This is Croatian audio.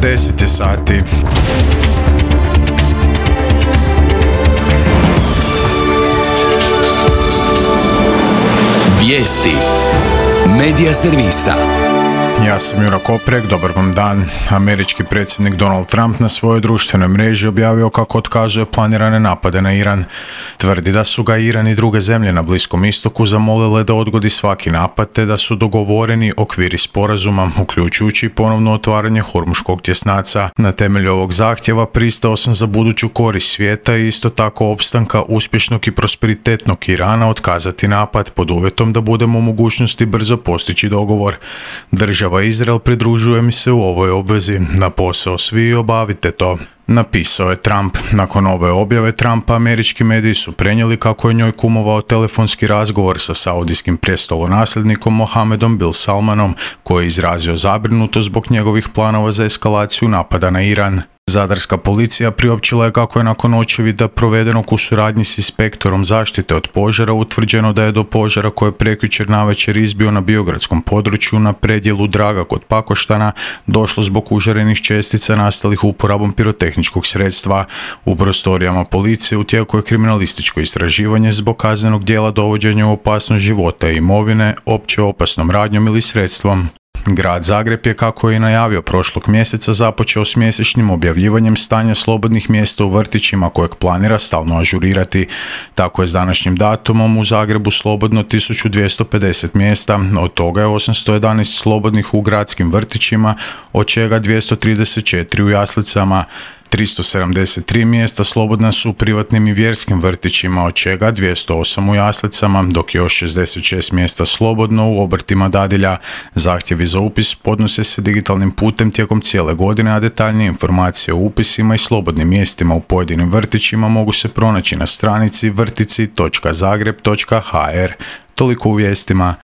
10 je sati. Vijesti Medija servisa. Ja sam Jura Koprek, dobar vam dan. Američki predsjednik Donald Trump na svojoj društvenoj mreži objavio kako otkazuje planirane napade na Iran. Tvrdi da su ga Iran i druge zemlje na Bliskom istoku zamolile da odgodi svaki napad te da su dogovoreni okviri sporazuma, uključujući ponovno otvaranje Hormuškog tjesnaca. Na temelju ovog zahtjeva pristao sam za buduću korist svijeta i isto tako opstanka uspješnog i prosperitetnog Irana otkazati napad pod uvjetom da budemo u mogućnosti brzo postići dogovor. Država Izrael pridružuje mi se u ovoj obvezi, na posao svi obavite to, napisao je Trump. Nakon ove objave Trumpa američki mediji su prenijeli kako je njoj kumovao telefonski razgovor sa saudijskim prestolonasljednikom Mohamedom bin Salmanom, koji je izrazio zabrinutost zbog njegovih planova za eskalaciju napada na Iran. Zadarska policija priopćila je kako je nakon očevida provedenog u suradnji s inspektorom zaštite od požara utvrđeno da je do požara koje je prekjučer navečer izbio na biogradskom području na predjelu Draga kod Pakoštana došlo zbog užarenih čestica nastalih uporabom pirotehničkog sredstva. U prostorijama policije u tijeku je kriminalističko istraživanje zbog kaznenog djela dovođenja u opasnost života i imovine, opće opasnom radnjom ili sredstvom. Grad Zagreb je, kako je i najavio prošlog mjeseca, započeo s mjesečnim objavljivanjem stanja slobodnih mjesta u vrtićima kojeg planira stalno ažurirati. Tako je s današnjim datumom u Zagrebu slobodno 1250 mjesta, od toga je 811 slobodnih u gradskim vrtićima, od čega 234 u jaslicama. 373 mjesta slobodna su u privatnim i vjerskim vrtićima, od čega 208 u jaslicama, dok je još 66 mjesta slobodno u obrtima dadilja. Zahtjevi za upis podnose se digitalnim putem tijekom cijele godine, a detaljnije informacije o upisima i slobodnim mjestima u pojedinim vrtićima mogu se pronaći na stranici vrtici.zagreb.hr. Toliko u vijestima.